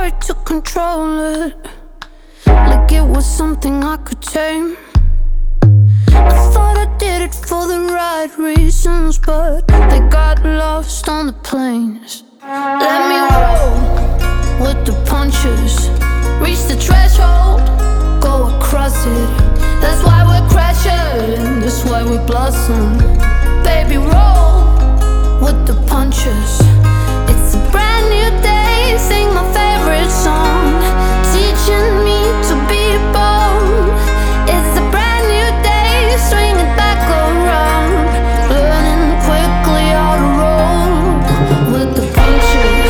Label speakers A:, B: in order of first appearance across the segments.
A: hard to control it, like it was something I could tame. I thought I did it for the right reasons, but they got lost on the plains. Let me roll with the punches, reach the threshold, go across it. That's why we're crashing, that's why we blossom. Baby, roll with the punches. It's a brand new day, sing my favorite song, teaching me to be bold. It's a brand new day, swing it back around, learning quickly how to roll with the punches.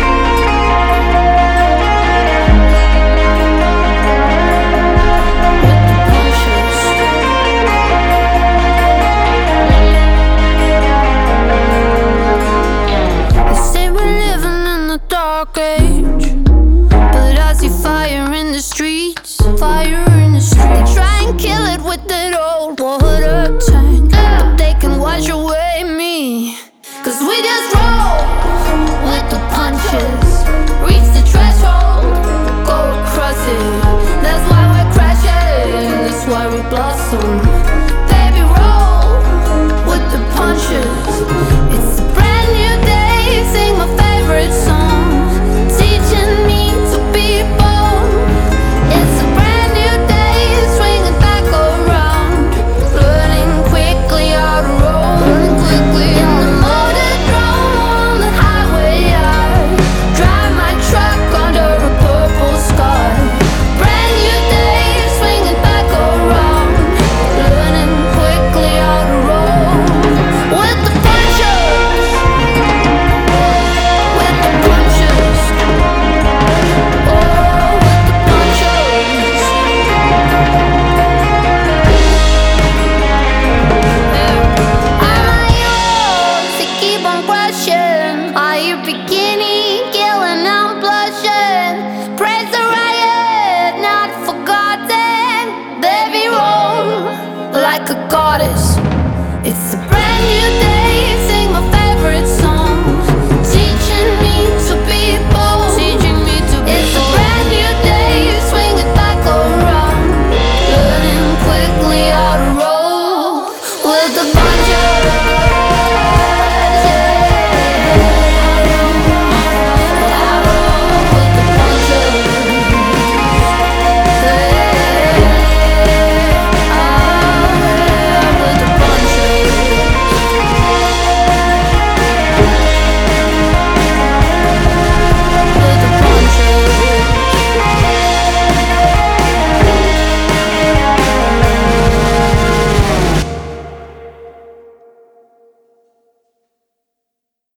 A: With the punches. They say we're living in the dark age, but I see fire in the streets. Fire in the streets. They try and kill it with that old water tank, but they can wash away me, 'cause we just